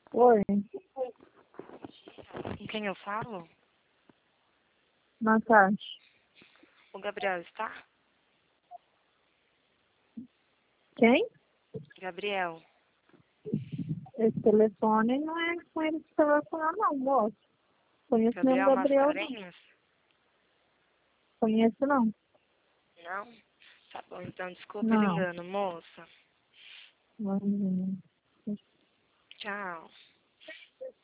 Oi, Com quem eu falo? Natasha. O Gabriel está? Quem? Gabriel. Esse telefone não é com ele que você vai falar, não, moço. Conheço mesmo Gabriel Gabriel, não. Mascarenhas? Conheço, não. Não? Tá bom, então desculpa o Não. engano, moça. Não. Tchau.